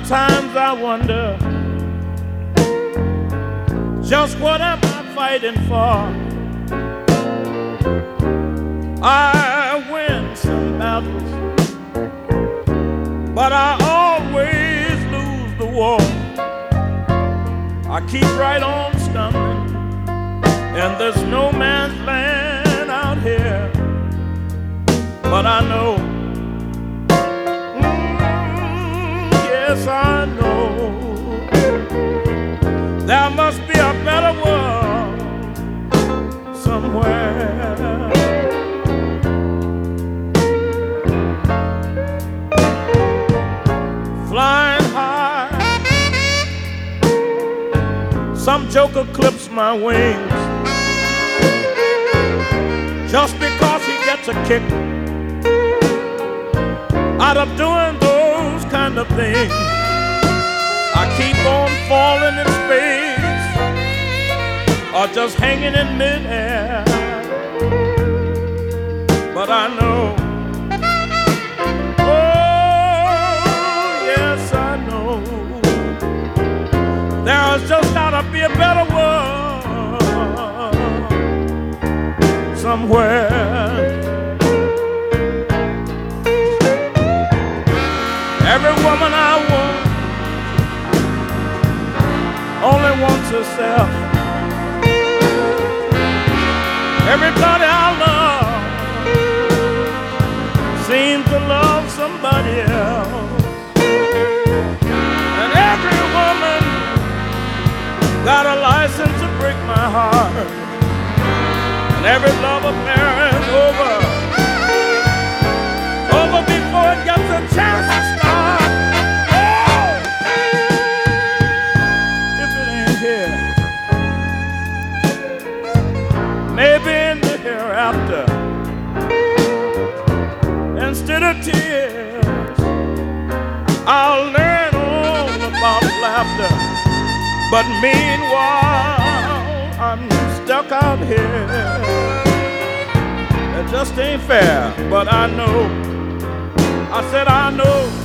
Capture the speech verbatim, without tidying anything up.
Sometimes I wonder, just what am I fighting for? I win some battles, but I always lose the war. I keep right on stumbling, and there's no man's land out here. But I know, mm, yes I know, there must be a better world somewhere. Flying high, some joker clips my wings just because he gets a kick out of doing those kind of things. I keep on falling in space or just hanging in midair. But I know, oh yes I know, there's just gotta be a better world somewhere. Every woman I want only wants herself. Everybody I love seems to love somebody else. And every woman got a license to break my heart. And every love affair is over, over before it gets a chance to start. Maybe in the hereafter, instead of tears, I'll learn all about laughter. But meanwhile, I'm stuck out here. It just ain't fair, but I know, I said I know